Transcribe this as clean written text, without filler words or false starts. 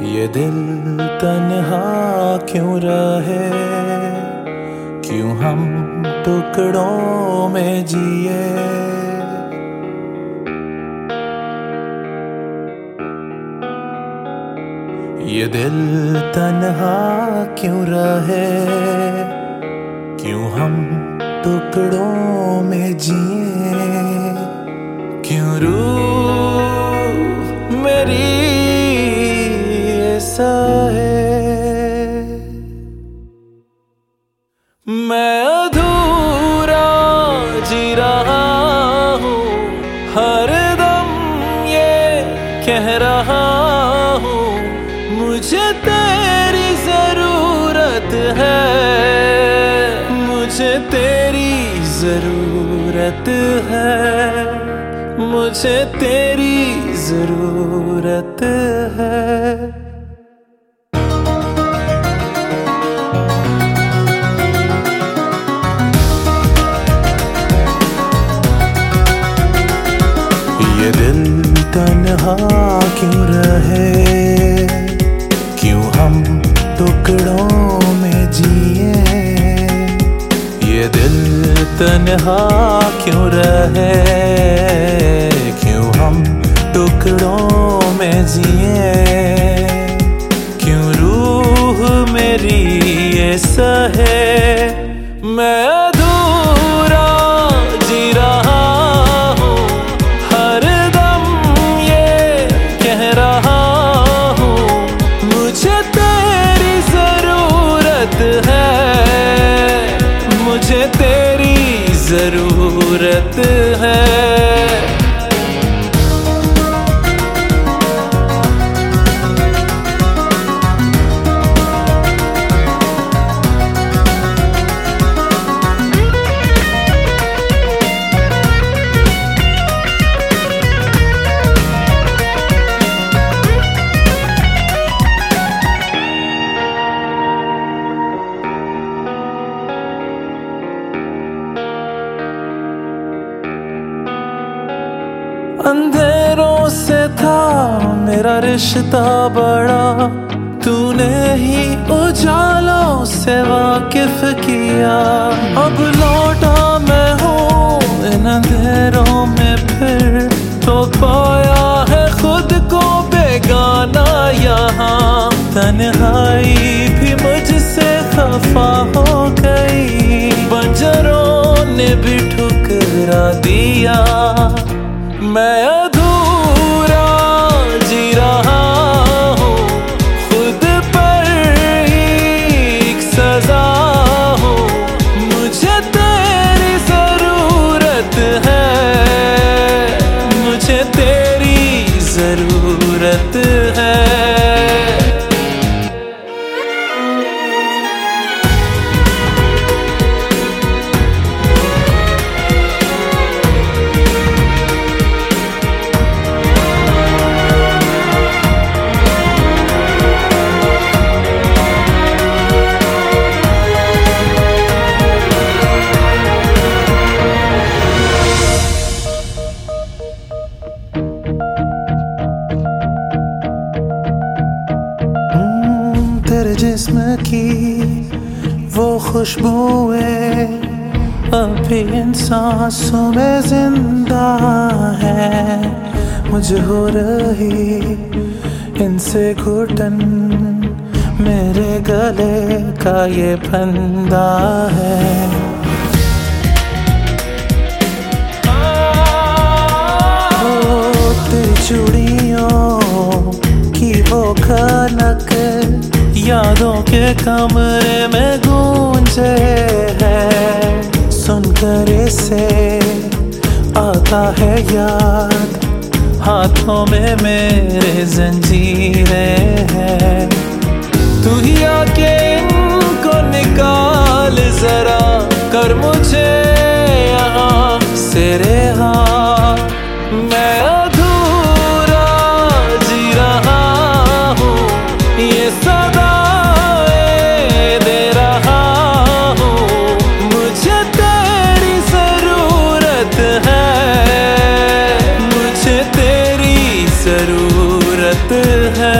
ये दिल तन्हा क्यों रहे, क्यों हम टुकड़ों में जिए। ये दिल तन्हा क्यों रहे, क्यों हम टुकड़ों में जिए। क्यों रूह मेरी ऐसा है, मैं अधूरा जी रहा हूँ, हर दम ये कह रहा हूँ, मुझे तेरी जरूरत है, मुझे तेरी जरूरत है, मुझे तेरी जरूरत है। ये दिल तन्हा क्यों रहे, क्यों हम टुकड़ों में जिए। ये दिल तन्हा क्यों रहे, क्यों हम टुकड़ों में जिए। क्यों रूह मेरी ये सहे, मैं अधूरा जी रहा हूँ, हर दम ये कह रहा हूँ, मुझे तेरी जरूरत है, मुझे तेरी जरूरत है। अंधेरों से था मेरा रिश्ता बड़ा, तूने ही उजालों से वाकिफ किया। अब लौटा मैं हूँ इन अंधेरों में फिर, तो पाया है खुद को बेगाना यहाँ। तन्हाई भी मुझसे खफा हो गई, बंजरों ने भी ठुकरा दिया। मैं अधूरा जी रहा हूँ, खुद पर ही एक सजा हूँ, मुझे तेरी जरूरत है, मुझे तेरी जरूरत है। तेरे जिस्म की वो खुशबुएं अब भी इन सांसों में जिंदा है। मुझे हो रही इनसे घुटन, मेरे गले का ये फंदा है। तेरी चूड़ियों की वो खनक यादों के कमरे में गूंजे है। सुनकर इसे आता है याद, हाथों में मेरे जंजीरें हैं। तू ही आके इनको निकाल जरा, कर मुझे यहाँ से रिहा। मैं अधूरा जी रहा हूँ, ये सदाएं दे रहा हूँ, मुझे तेरी जरूरत है, मुझे तेरी जरूरत है।